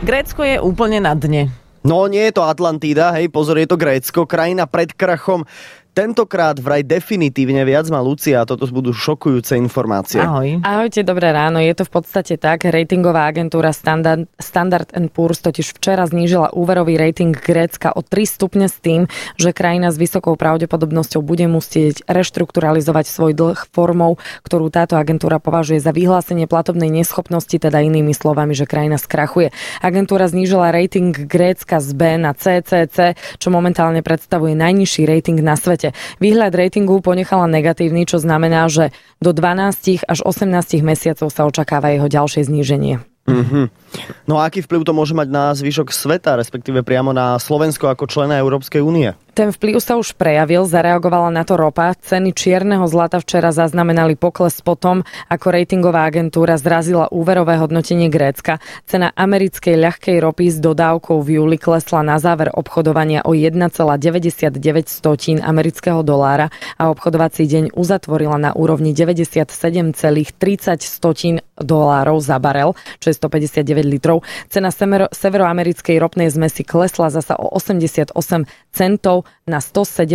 Grécko je úplne na dne. No nie je to Atlantida, hej, pozor, je to Grécko, krajina pred krachom. Tentokrát vraj definitívne viac má Lucia a toto budú šokujúce informácie. Ahoj. Ahojte, dobré ráno. Je to v podstate tak. Ratingová agentúra Standard & Poor's totiž včera znížila úverový rating Grécka o 3 stupne s tým, že krajina s vysokou pravdepodobnosťou bude musieť reštrukturalizovať svoj dlh formou, ktorú táto agentúra považuje za vyhlásenie platobnej neschopnosti, teda inými slovami, že krajina skrachuje. Agentúra znížila rating Grécka z B na CCC, čo momentálne predstavuje najnižší rating na svete. Výhľad ratingu ponechala negatívny, čo znamená, že do 12 až 18 mesiacov sa očakáva jeho ďalšie zníženie. Mm-hmm. No a aký vplyv to môže mať na zvyšok sveta, respektíve priamo na Slovensko ako člena Európskej únie? Ten vplyv sa už prejavil, zareagovala na to ropa. Ceny čierneho zlata včera zaznamenali pokles potom, ako ratingová agentúra zrazila úverové hodnotenie Grécka. Cena americkej ľahkej ropy s dodávkou v júli klesla na záver obchodovania o 1,99 amerického dolára a obchodovací deň uzatvorila na úrovni 97,30 dolárov za barel, čo je 159 litrov. Cena severoamerickej ropnej zmesi klesla zasa o 88 centov na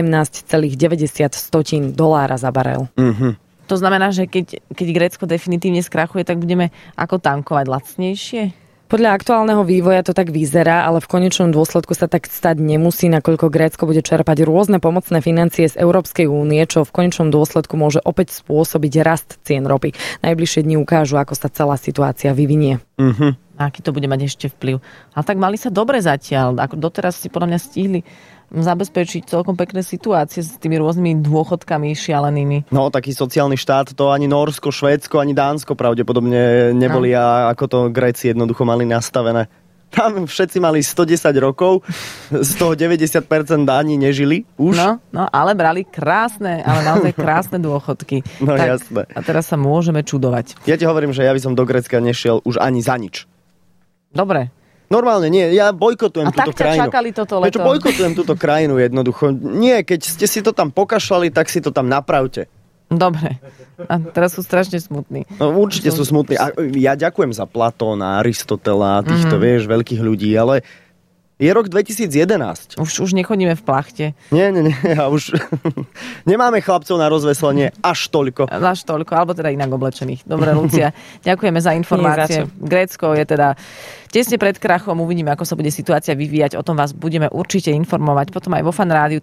117,90 dolára za barel. Mm-hmm. To znamená, že keď Grécko definitívne skrachuje, tak budeme ako tankovať lacnejšie? Podľa aktuálneho vývoja to tak vyzerá, ale v konečnom dôsledku sa tak stať nemusí, nakoľko Grécko bude čerpať rôzne pomocné financie z Európskej únie, čo v konečnom dôsledku môže opäť spôsobiť rast cien ropy. Najbližšie dni ukážu, ako sa celá situácia vyvinie. Mm-hmm. Aký to bude mať ešte vplyv. Ale tak mali sa dobre zatiaľ. Ako doteraz si podľa mňa stihli zabezpečiť celkom pekné situácie s tými rôznymi dôchodkami šialenými. No, taký sociálny štát, to ani Nórsko, Švédsko, ani Dánsko pravdepodobne neboli, a ako to Gréci jednoducho mali nastavené. Tam všetci mali 110 rokov, z toho 90% daní nežili už. No, ale brali krásne, ale naozaj krásne dôchodky. No tak, jasné. A teraz sa môžeme čudovať. Ja ti hovorím, že ja by som do Grécka nešiel už ani za nič. Dobre. Normálne nie, ja bojkotujem túto krajinu. A tak ťa čakali toto leto. Prečo bojkotujem túto krajinu jednoducho? Nie, keď ste si to tam pokašľali, tak si to tam napravte. Dobre. A teraz sú strašne smutní. No, určite sú smutní. A ja ďakujem za Platóna, Aristotela, týchto, vieš, veľkých ľudí, ale je rok 2011. Už nechodíme v plachte. Nie, ja už nemáme chlapcov na rozveslenie až toľko. Až toľko, alebo teda inak oblečených. Dobre, Lucia, ďakujeme za informácie. Grécko je teda tesne pred krachom, uvidíme, ako sa bude situácia vyvíjať. O tom vás budeme určite informovať. Potom aj vo Fan Rádiu